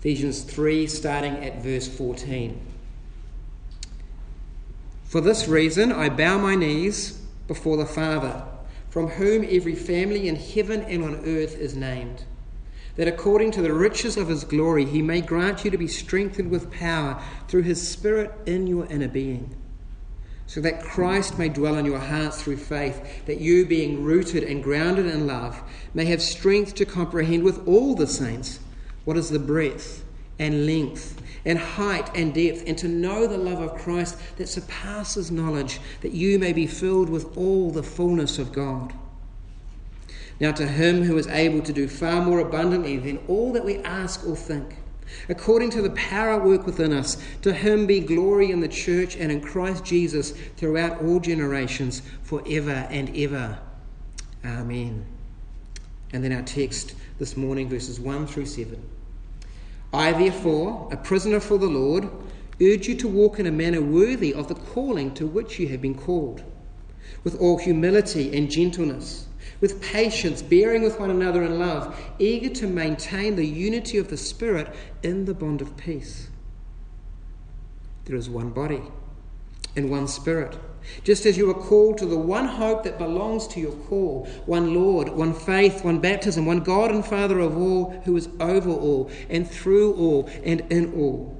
Ephesians 3, starting at verse 14. For this reason I bow my knees before the Father, from whom every family in heaven and on earth is named, that according to the riches of his glory he may grant you to be strengthened with power through his Spirit in your inner being, so that Christ may dwell in your hearts through faith, that you, being rooted and grounded in love, may have strength to comprehend with all the saints what is the breadth and length and height and depth, and to know the love of Christ that surpasses knowledge, that you may be filled with all the fullness of God. Now to him who is able to do far more abundantly than all that we ask or think, according to the power at work within us, to him be glory in the church and in Christ Jesus throughout all generations, forever and ever. Amen. And then our text this morning, verses 1 through 7. I, therefore, a prisoner for the Lord, urge you to walk in a manner worthy of the calling to which you have been called, with all humility and gentleness, with patience, bearing with one another in love, eager to maintain the unity of the Spirit in the bond of peace. There is one body and one Spirit, just as you are called to the one hope that belongs to your call, one Lord, one faith, one baptism, one God and Father of all, who is over all and through all and in all.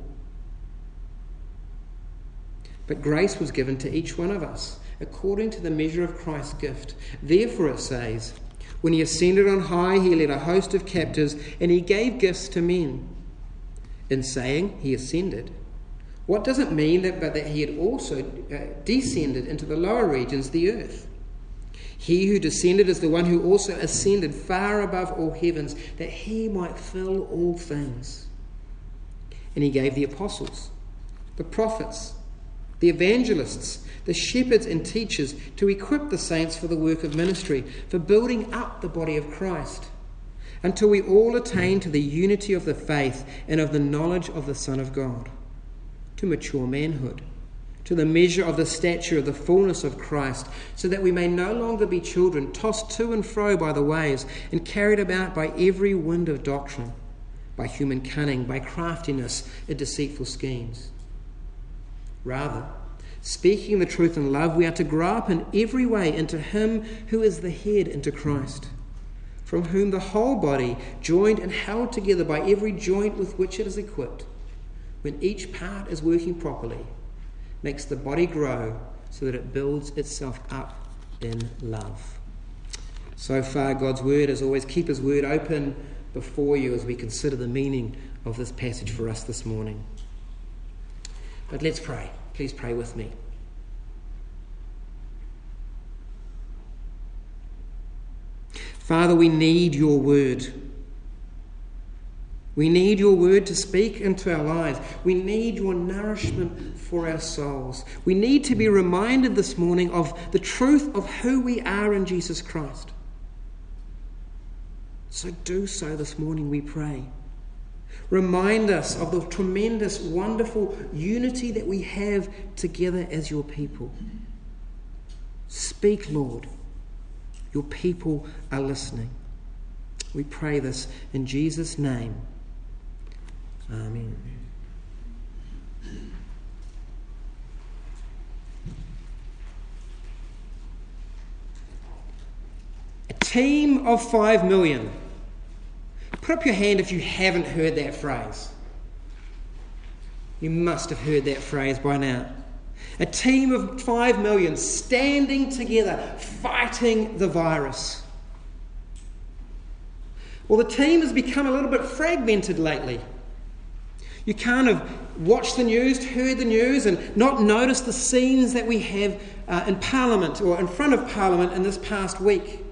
But grace was given to each one of us, according to the measure of Christ's gift. Therefore it says, when he ascended on high, he led a host of captives, and he gave gifts to men. In saying he ascended, what does it mean but that he had also descended into the lower regions, the earth? He who descended is the one who also ascended far above all heavens, that he might fill all things. And he gave the apostles, the prophets, the evangelists, the shepherds and teachers to equip the saints for the work of ministry, for building up the body of Christ, until we all attain to the unity of the faith and of the knowledge of the Son of God, to mature manhood, to the measure of the stature of the fullness of Christ, so that we may no longer be children, tossed to and fro by the waves, and carried about by every wind of doctrine, by human cunning, by craftiness and deceitful schemes. Rather, speaking the truth in love, we are to grow up in every way into him who is the head, into Christ, from whom the whole body, joined and held together by every joint with which it is equipped, when each part is working properly, makes the body grow so that it builds itself up in love. So far, God's word. As always, keep his word open before you as we consider the meaning of this passage for us this morning. But let's pray. Please pray with me. Father, we need your word. We need your word to speak into our lives. We need your nourishment for our souls. We need to be reminded this morning of the truth of who we are in Jesus Christ. So do so this morning, we pray. Remind us of the tremendous, wonderful unity that we have together as your people. Speak, Lord. Your people are listening. We pray this in Jesus' name. Amen. A team of 5 million. Put up your hand if you haven't heard that phrase. You must have heard that phrase by now. A team of 5 million standing together, fighting the virus. Well, the team has become a little bit fragmented lately. You can't have watched the news, heard the news, and not noticed the scenes that we have in Parliament or in front of Parliament in this past week.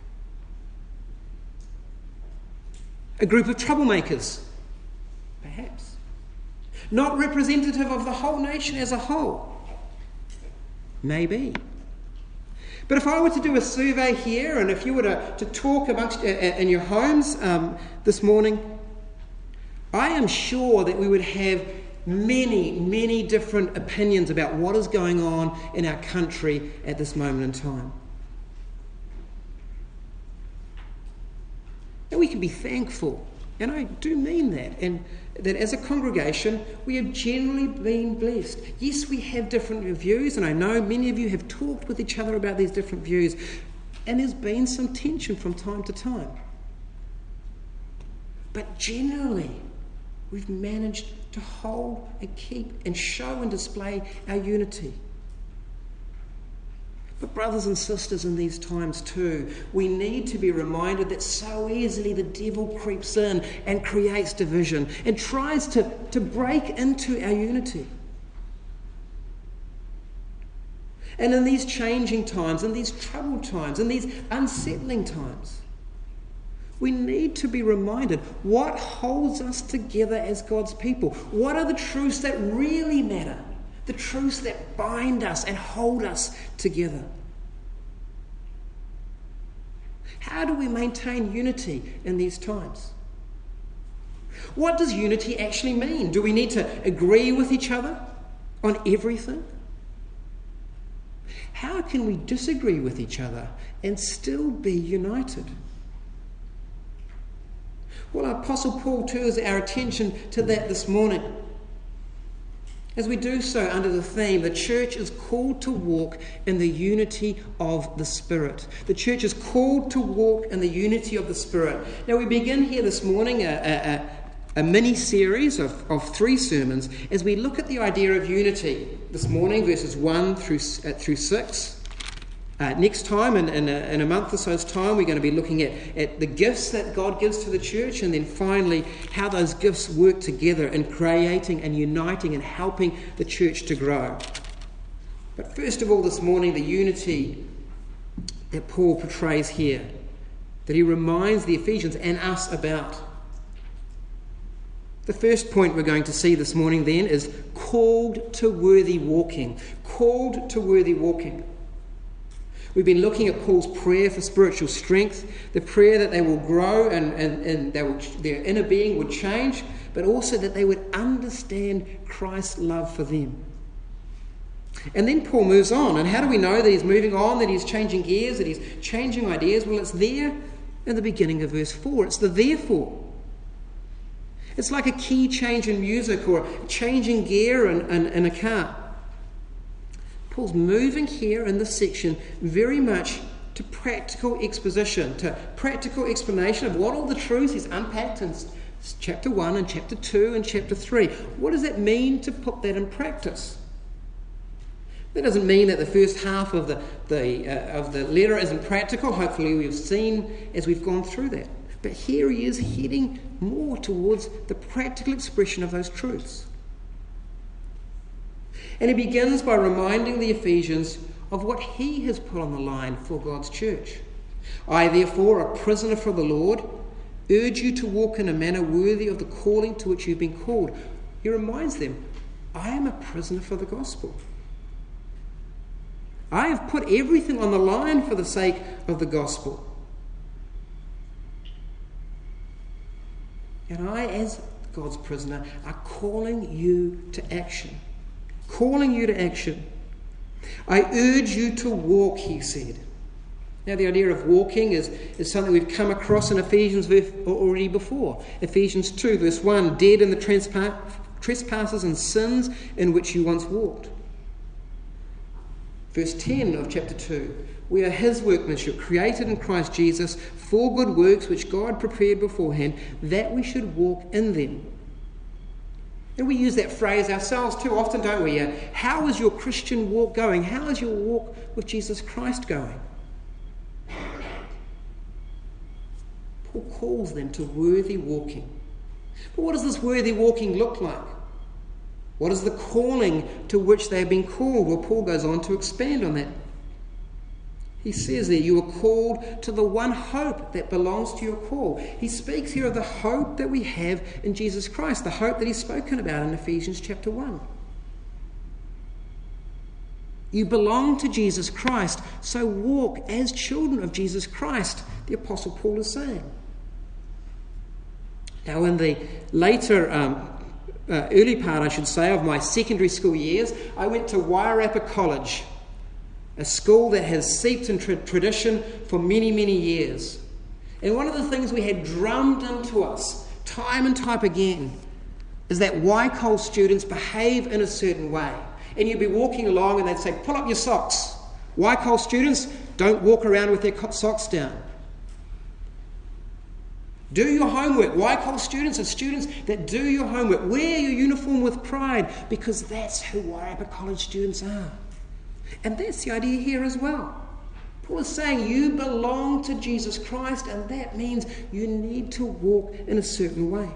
A group of troublemakers, perhaps. Not representative of the whole nation as a whole. Maybe. But if I were to do a survey here, and if you were to talk amongst in your homes this morning, I am sure that we would have many, many different opinions about what is going on in our country at this moment in time. And we can be thankful And I do mean that. And that as a congregation, we have generally been blessed. Yes, we have different views, and I know many of you have talked with each other about these different views, and there's been some tension from time to time. But generally, we've managed to hold and keep and show and display our unity. But brothers and sisters, in these times too, we need to be reminded that so easily the devil creeps in and creates division and tries to break into our unity. And in these changing times, in these troubled times, in these unsettling times, we need to be reminded what holds us together as God's people. What are the truths that really matter? The truths that bind us and hold us together. How do we maintain unity in these times? What does unity actually mean? Do we need to agree with each other on everything? How can we disagree with each other and still be united? Well, Apostle Paul turns our attention to that this morning. As we do so under the theme, the church is called to walk in the unity of the Spirit. The church is called to walk in the unity of the Spirit. Now we begin here this morning a mini-series of 3 sermons as we look at the idea of unity. This morning, verses 1 through 6. Next time, in a month or so's time, we're going to be looking at the gifts that God gives to the church, and then finally how those gifts work together in creating and uniting and helping the church to grow. But first of all this morning, the unity that Paul portrays here, that he reminds the Ephesians and us about. The first point we're going to see this morning then is called to worthy walking. Called to worthy walking. We've been looking at Paul's prayer for spiritual strength, the prayer that they will grow and their inner being would change, but also that they would understand Christ's love for them. And then Paul moves on. And how do we know that he's moving on, that he's changing gears, that he's changing ideas? Well, it's there in the beginning of verse 4. It's the therefore. It's like a key change in music or changing gear in a car. Paul's moving here in this section very much to practical exposition, to practical explanation of what all the truths he's unpacked in chapter 1 and chapter 2 and chapter 3. What does it mean to put that in practice? That doesn't mean that the first half of the letter isn't practical. Hopefully we've seen as we've gone through that. But here he is heading more towards the practical expression of those truths. And he begins by reminding the Ephesians of what he has put on the line for God's church. I, therefore, a prisoner for the Lord, urge you to walk in a manner worthy of the calling to which you've been called. He reminds them, I am a prisoner for the gospel. I have put everything on the line for the sake of the gospel. And I, as God's prisoner, are calling you to action. Calling you to action. I urge you to walk, he said. Now the idea of walking is something we've come across in Ephesians already before. Ephesians 2 verse 1, dead in the trespasses and sins in which you once walked. Verse 10 of chapter 2, we are his workmanship, created in Christ Jesus for good works which God prepared beforehand, that we should walk in them. And we use that phrase ourselves too often, don't we? How is your Christian walk going? How is your walk with Jesus Christ going? Paul calls them to worthy walking. But what does this worthy walking look like? What is the calling to which they have been called? Well, Paul goes on to expand on that. He says there, you are called to the one hope that belongs to your call. He speaks here of the hope that we have in Jesus Christ, the hope that he's spoken about in Ephesians chapter 1. You belong to Jesus Christ, so walk as children of Jesus Christ, the Apostle Paul is saying. Now, in the later, early part, I should say, of my secondary school years, I went to Wairarapa College, a school that has seeped in tradition for many, many years. And one of the things we had drummed into us time and time again, is that YCOL students behave in a certain way. And you'd be walking along and they'd say, pull up your socks. YCOL students don't walk around with their socks down. Do your homework. YCOL students are students that do your homework. Wear your uniform with pride, because that's who Wairarapa College students are. And that's the idea here as well. Paul is saying you belong to Jesus Christ, and that means you need to walk in a certain way.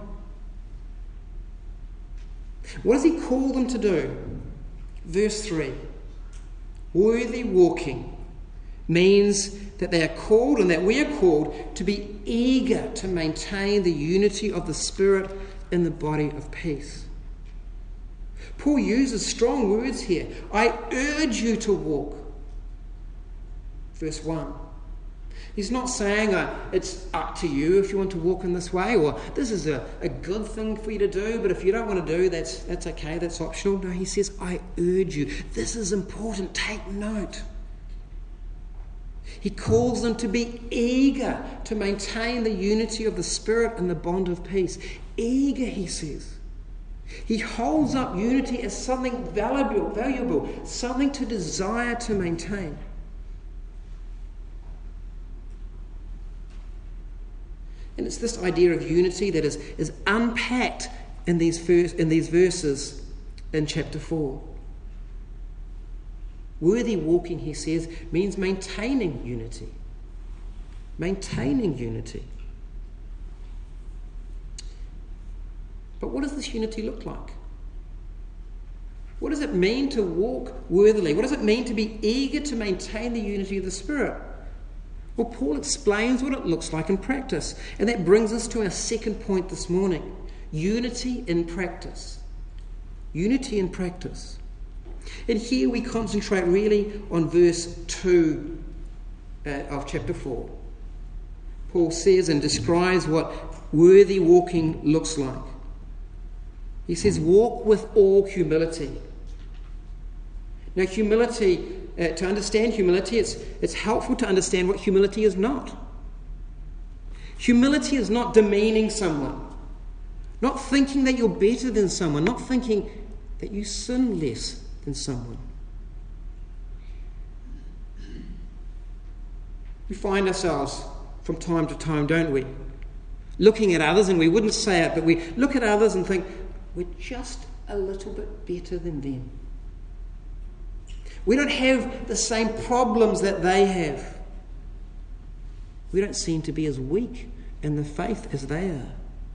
What does he call them to do? Verse 3. Worthy walking means that they are called, and that we are called, to be eager to maintain the unity of the Spirit in the body of peace. Paul uses strong words here. I urge you to walk. Verse 1. He's not saying it's up to you if you want to walk in this way, or this is a good thing for you to do, but if you don't want to do, that's okay, that's optional. No, he says, I urge you. This is important. Take note. He calls them to be eager to maintain the unity of the Spirit and the bond of peace. Eager, he says. He holds up unity as something valuable, something to desire to maintain. And it's this idea of unity that is unpacked in these verses in chapter 4. Worthy walking, he says, means maintaining unity. Maintaining unity. But what does this unity look like? What does it mean to walk worthily? What does it mean to be eager to maintain the unity of the Spirit? Well, Paul explains what it looks like in practice. And that brings us to our second point this morning. Unity in practice. Unity in practice. And here we concentrate really on verse 2 of chapter 4. Paul says and describes what worthy walking looks like. He says, walk with all humility. Now, humility, to understand humility, it's helpful to understand what humility is not. Humility is not demeaning someone, not thinking that you're better than someone, not thinking that you sin less than someone. We find ourselves from time to time, don't we, looking at others, and we wouldn't say it, but we look at others and think, we're just a little bit better than them. We don't have the same problems that they have. We don't seem to be as weak in the faith as they are.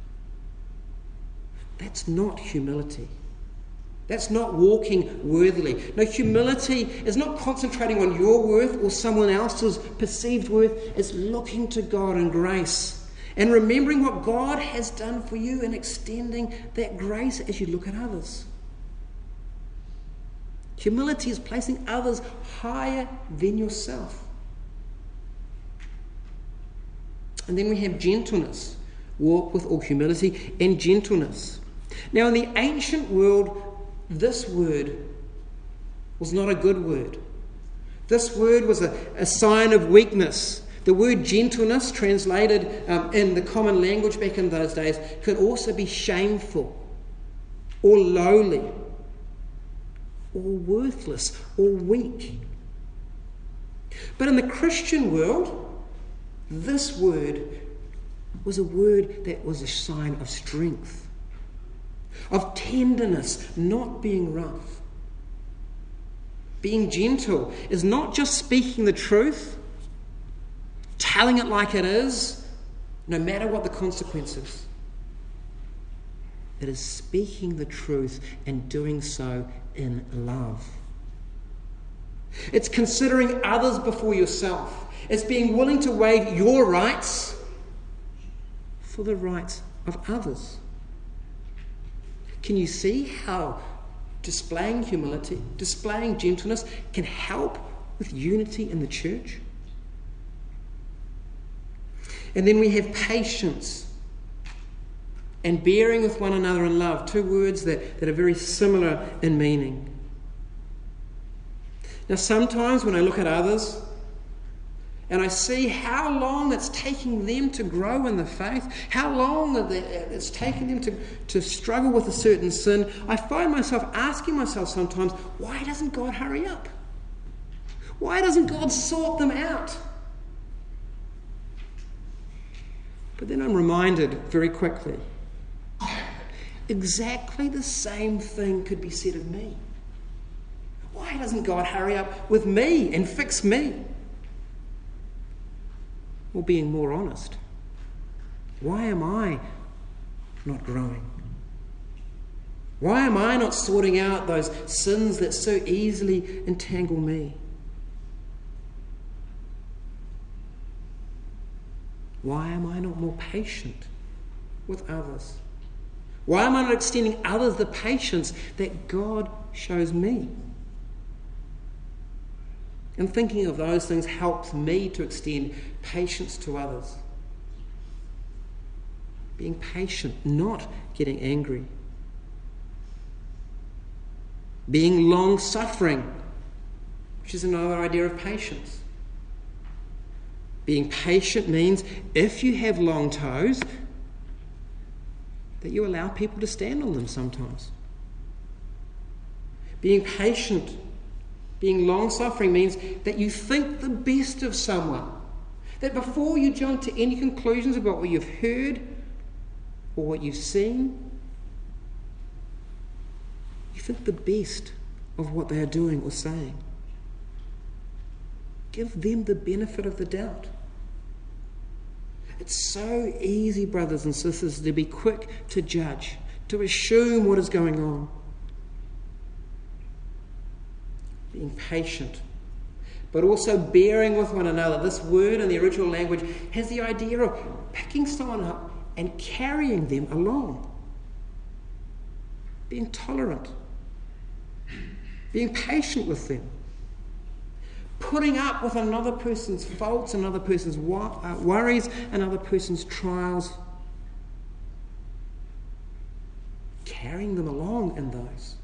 That's not humility. That's not walking worthily. No, humility is not concentrating on your worth or someone else's perceived worth. It's looking to God in grace and remembering what God has done for you and extending that grace as you look at others. Humility is placing others higher than yourself. And then we have gentleness. Walk with all humility and gentleness. Now, in the ancient world, this word was not a good word. This word was a sign of weakness. The word gentleness, translated in the common language back in those days, could also be shameful or lowly or worthless or weak. But in the Christian world, this word was a word that was a sign of strength, of tenderness, not being rough. Being gentle is not just speaking the truth, telling it like it is, no matter what the consequences. It is speaking the truth and doing so in love. It's considering others before yourself. It's being willing to waive your rights for the rights of others. Can you see how displaying humility, displaying gentleness can help with unity in the church? And then we have patience and bearing with one another in love, two words that are very similar in meaning. Now, sometimes when I look at others and I see how long it's taking them to grow in the faith, how long it's taking them to struggle with a certain sin, I find myself asking myself sometimes, why doesn't God hurry up? Why doesn't God sort them out? But then I'm reminded very quickly, exactly the same thing could be said of me. Why doesn't God hurry up with me and fix me? Or being more honest, why am I not growing? Why am I not sorting out those sins that so easily entangle me? Why am I not more patient with others? Why am I not extending others the patience that God shows me? And thinking of those things helps me to extend patience to others. Being patient, not getting angry. Being long-suffering, which is another idea of patience. Being patient means if you have long toes, that you allow people to stand on them sometimes. Being patient, being long-suffering means that you think the best of someone. That before you jump to any conclusions about what you've heard or what you've seen, you think the best of what they are doing or saying. Give them the benefit of the doubt. It's so easy, brothers and sisters, to be quick to judge, to assume what is going on. Being patient, but also bearing with one another. This word in the original language has the idea of picking someone up and carrying them along. Being tolerant, being patient with them, putting up with another person's faults, another person's worries, another person's trials, carrying them along in those.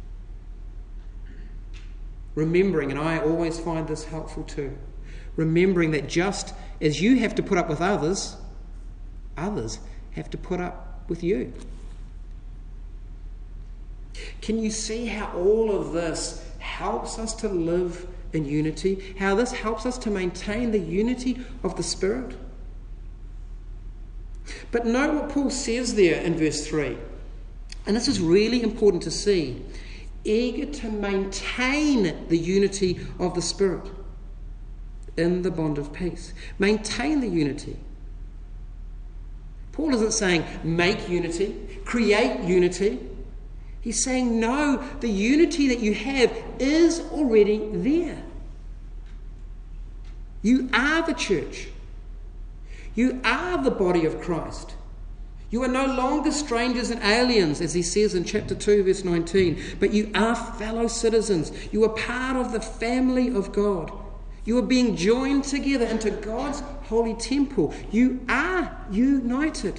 Remembering, and I always find this helpful too, remembering that just as you have to put up with others, others have to put up with you. Can you see how all of this helps us to live in unity? How this helps us to maintain the unity of the Spirit? But note what Paul says there in verse 3. And this is really important to see. Eager to maintain the unity of the Spirit in the bond of peace. Maintain the unity. Paul isn't saying make unity, create unity. He's saying no, the unity that you have is already there. You are the church. You are the body of Christ. You are no longer strangers and aliens, as he says in chapter 2, verse 19, but you are fellow citizens. You are part of the family of God. You are being joined together into God's holy temple. You are united.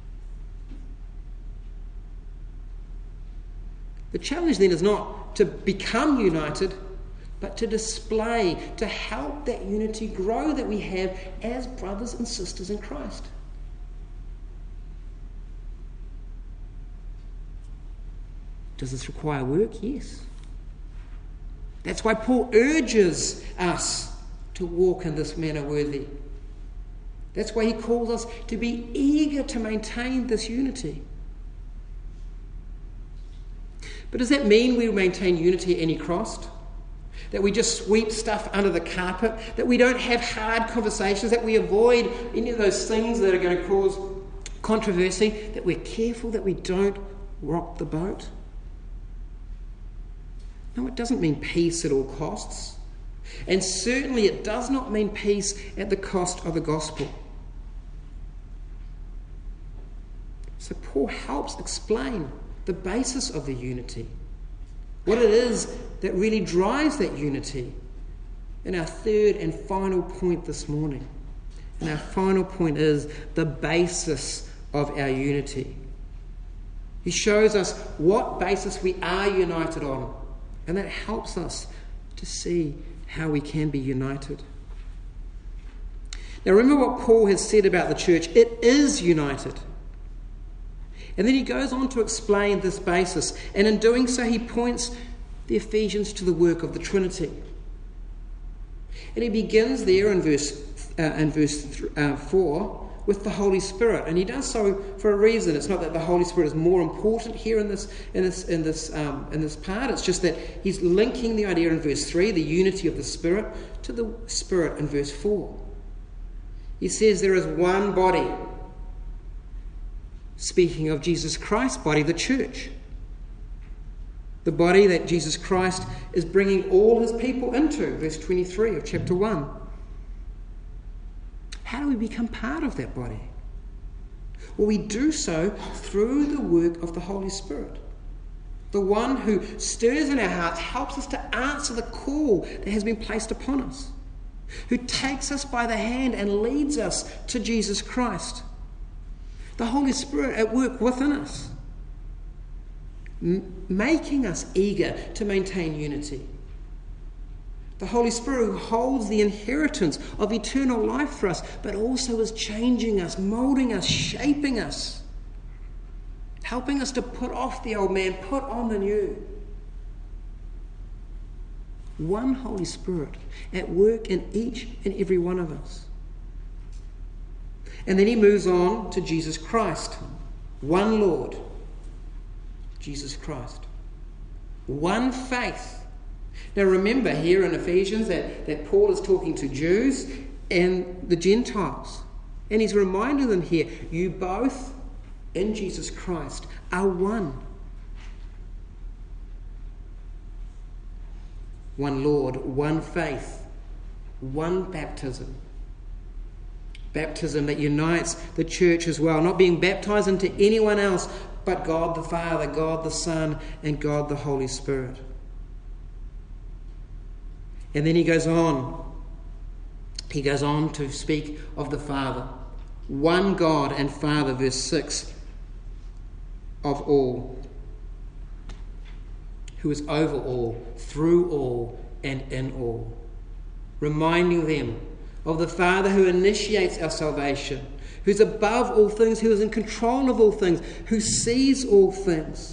The challenge then is not to become united, but to display, to help that unity grow that we have as brothers and sisters in Christ. Does this require work? Yes. That's why Paul urges us to walk in this manner worthy. That's why he calls us to be eager to maintain this unity. But does that mean we maintain unity at any cost? That we just sweep stuff under the carpet? That we don't have hard conversations? That we avoid any of those things that are going to cause controversy? That we're careful that we don't rock the boat? No, it doesn't mean peace at all costs. And certainly it does not mean peace at the cost of the gospel. So Paul helps explain the basis of the unity, what it is that really drives that unity, in our third and final point this morning. And our final point is the basis of our unity. He shows us what basis we are united on, and that helps us to see how we can be united. Now remember what Paul has said about the church. It is united. And then he goes on to explain this basis. And in doing so, he points the Ephesians to the work of the Trinity. And he begins there in verse 4 with the Holy Spirit. And he does so for a reason. It's not that the Holy Spirit is more important here in this part. It's just that he's linking the idea in verse 3, the unity of the Spirit, to the Spirit in verse 4. He says there is one body. Speaking of Jesus Christ's body, the church. The body that Jesus Christ is bringing all his people into, verse 23 of chapter 1. How do we become part of that body? Well, we do so through the work of the Holy Spirit. The one who stirs in our hearts, helps us to answer the call that has been placed upon us. Who takes us by the hand and leads us to Jesus Christ. The Holy Spirit at work within us, making us eager to maintain unity. The Holy Spirit who holds the inheritance of eternal life for us, but also is changing us, moulding us, shaping us, helping us to put off the old man, put on the new. One Holy Spirit at work in each and every one of us. And then he moves on to Jesus Christ. One Lord, Jesus Christ. One faith. Now remember here in Ephesians that Paul is talking to Jews and the Gentiles. And he's reminding them here, you both in Jesus Christ are one. One Lord, one faith, one baptism. Baptism that unites the church as well, not being baptized into anyone else but God the Father, God the Son, and God the Holy Spirit. And then he goes on. He goes on to speak of the Father. One God and Father, verse 6, of all, who is over all, through all, and in all. Reminding them of the Father who initiates our salvation, who's above all things, who is in control of all things, who sees all things,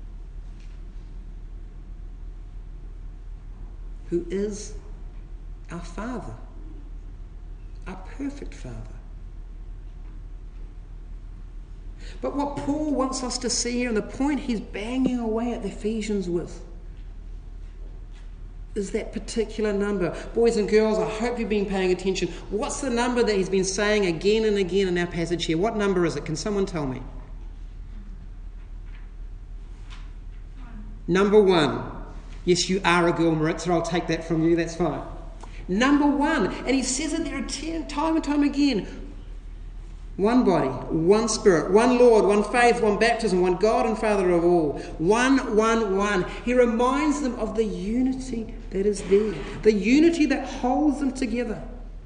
who is our Father, our perfect Father. But what Paul wants us to see here, and the point he's banging away at the Ephesians with, is that particular number. Boys and girls, I hope you've been paying attention. What's the number that he's been saying again and again in our passage here? What number is it? Can someone tell me? Number 1. Yes, you are a girl, Maritza. I'll take that from you. That's fine. Number 1. And he says it there time and time again. One body, one Spirit, one Lord, one faith, one baptism, one God and Father of all. One. He reminds them of the unity that is there. The unity that holds them together.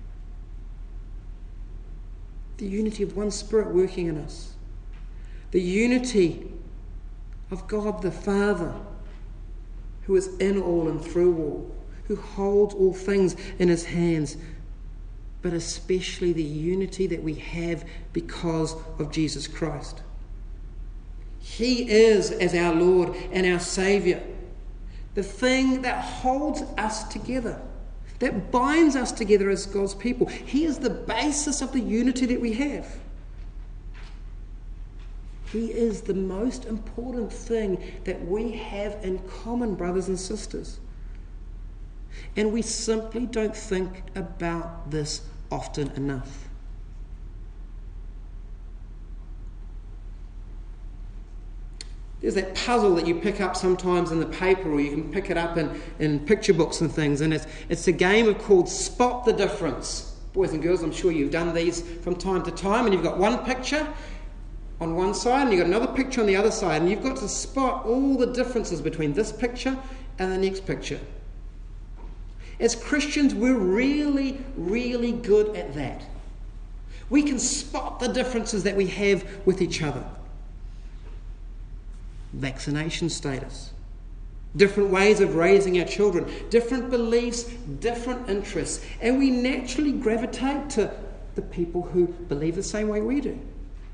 The unity of one Spirit working in us. The unity of God the Father, who is in all and through all, who holds all things in his hands, but especially the unity that we have because of Jesus Christ. He is, as our Lord and our Saviour, the thing that holds us together, that binds us together as God's people. He is the basis of the unity that we have. He is the most important thing that we have in common, brothers and sisters. And we simply don't think about this often enough. There's that puzzle that you pick up sometimes in the paper, or you can pick it up in picture books and things, and it's a game called Spot the Difference. Boys and girls, I'm sure you've done these from time to time, and you've got one picture on one side and you've got another picture on the other side, and you've got to spot all the differences between this picture and the next picture. As Christians, we're really, really good at that. We can spot the differences that we have with each other. Vaccination status, different ways of raising our children, different beliefs, different interests, and we naturally gravitate to the people who believe the same way we do.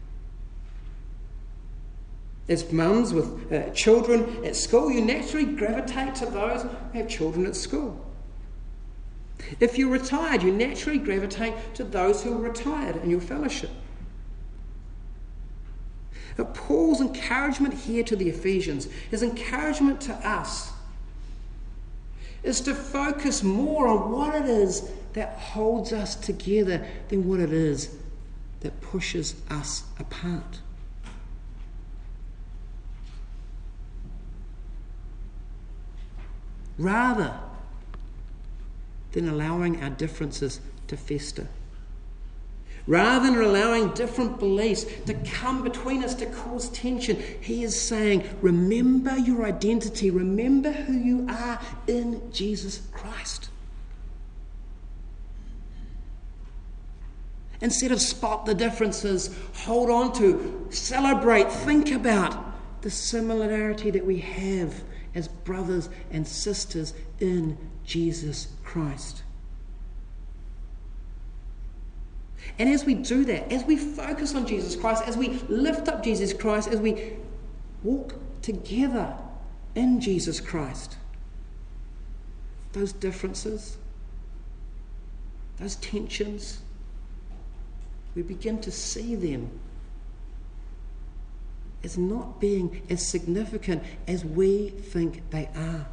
As mums with children at school, you naturally gravitate to those who have children at school. If you're retired, you naturally gravitate to those who are retired in your fellowship. But Paul's encouragement here to the Ephesians, his encouragement to us, is to focus more on what it is that holds us together than what it is that pushes us apart. Rather than allowing our differences to fester. Rather than allowing different beliefs to come between us to cause tension, he is saying, remember your identity, remember who you are in Jesus Christ. Instead of spot the differences, hold on to, celebrate, think about the similarity that we have as brothers and sisters in Jesus Christ. And as we do that, as we focus on Jesus Christ, as we lift up Jesus Christ, as we walk together in Jesus Christ, those differences, those tensions, we begin to see them as not being as significant as we think they are.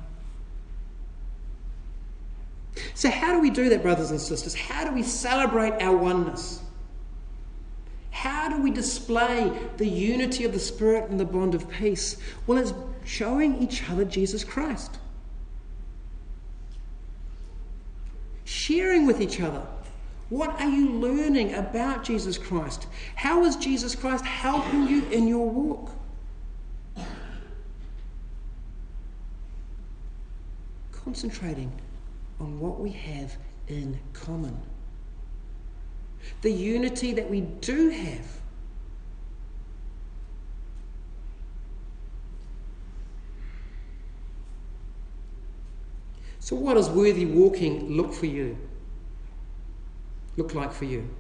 So how do we do that, brothers and sisters? How do we celebrate our oneness? How do we display the unity of the Spirit and the bond of peace? Well, it's showing each other Jesus Christ. Sharing with each other. What are you learning about Jesus Christ? How is Jesus Christ helping you in your walk? Concentrating on what we have in common. The unity that we do have. So what does worthy walking look like for you?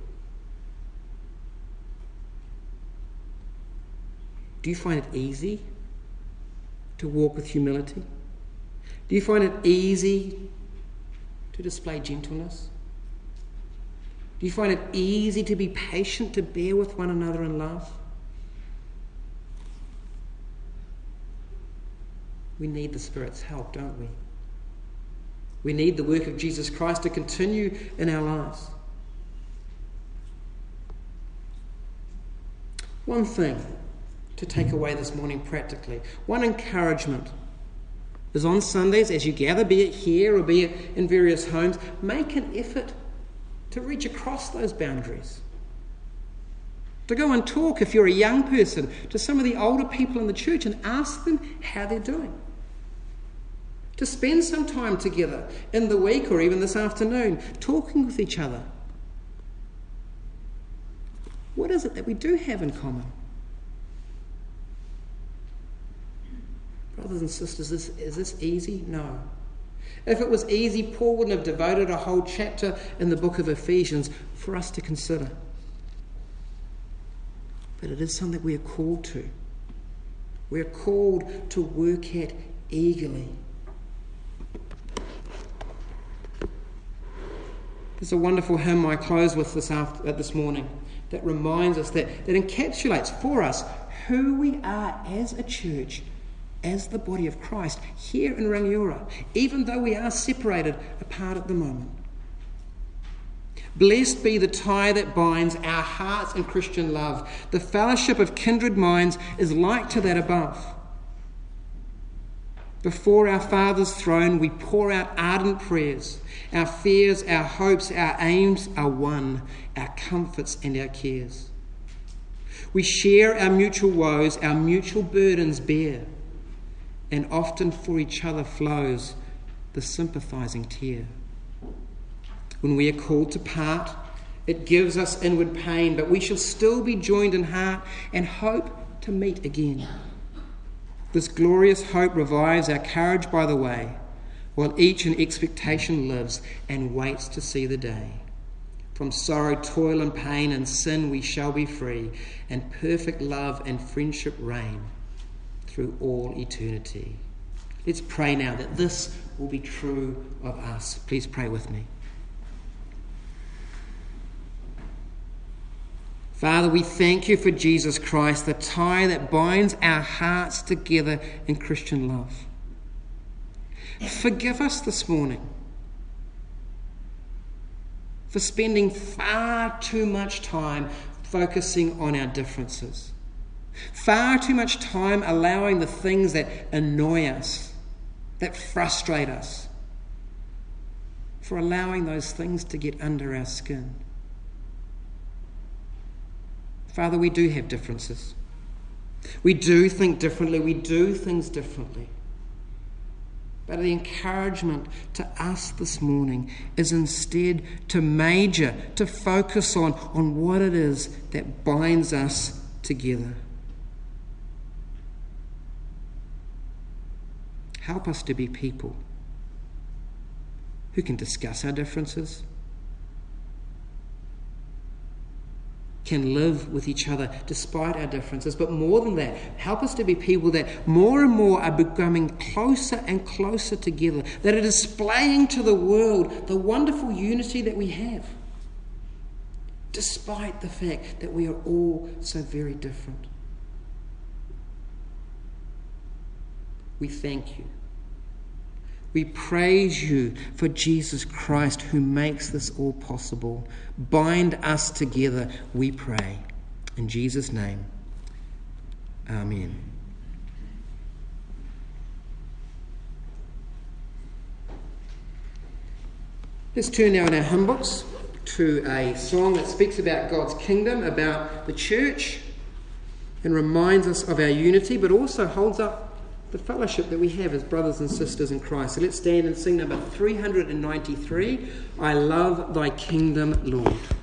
Do you find it easy to walk with humility? Do you find it easy to display gentleness? Do you find it easy to be patient, to bear with one another in love? We need the Spirit's help, don't we? We need the work of Jesus Christ to continue in our lives. One thing to take away this morning practically, one encouragement, is on Sundays, as you gather, be it here or be it in various homes, make an effort to reach across those boundaries. To go and talk, if you're a young person, to some of the older people in the church and ask them how they're doing. To spend some time together in the week or even this afternoon, talking with each other. What is it that we do have in common? Brothers and sisters, is this easy? No. If it was easy, Paul wouldn't have devoted a whole chapter in the book of Ephesians for us to consider. But it is something we are called to. We are called to work at eagerly. There's a wonderful hymn I close with this morning that reminds us, that encapsulates for us who we are as a church, as the body of Christ here in Rangiora, even though we are separated apart at the moment. Blessed be the tie that binds our hearts in Christian love. The fellowship of kindred minds is like to that above. Before our Father's throne we pour out ardent prayers. Our fears, our hopes, our aims are one, our comforts and our cares. We share our mutual woes, our mutual burdens bear, and often for each other flows the sympathizing tear. When we are called to part, it gives us inward pain, but we shall still be joined in heart and hope to meet again. This glorious hope revives our courage by the way, while each in expectation lives and waits to see the day. From sorrow, toil and pain and sin we shall be free, and perfect love and friendship reign through all eternity. Let's pray now that this will be true of us. Please pray with me. Father, we thank you for Jesus Christ, the tie that binds our hearts together in Christian love. Forgive us this morning for spending far too much time focusing on our differences, far too much time allowing the things that annoy us, that frustrate us, for allowing those things to get under our skin. Father, we do have differences. We do think differently. We do things differently. But the encouragement to us this morning is instead to focus on what it is that binds us together. Help us to be people who can discuss our differences, can live with each other despite our differences, but more than that, help us to be people that more and more are becoming closer and closer together, that are displaying to the world the wonderful unity that we have, despite the fact that we are all so very different. We thank you. We praise you for Jesus Christ who makes this all possible. Bind us together, we pray. In Jesus' name, amen. Let's turn now in our hymn books to a song that speaks about God's kingdom, about the church, and reminds us of our unity, but also holds up the fellowship that we have as brothers and sisters in Christ. So let's stand and sing number 393, I Love Thy Kingdom, Lord.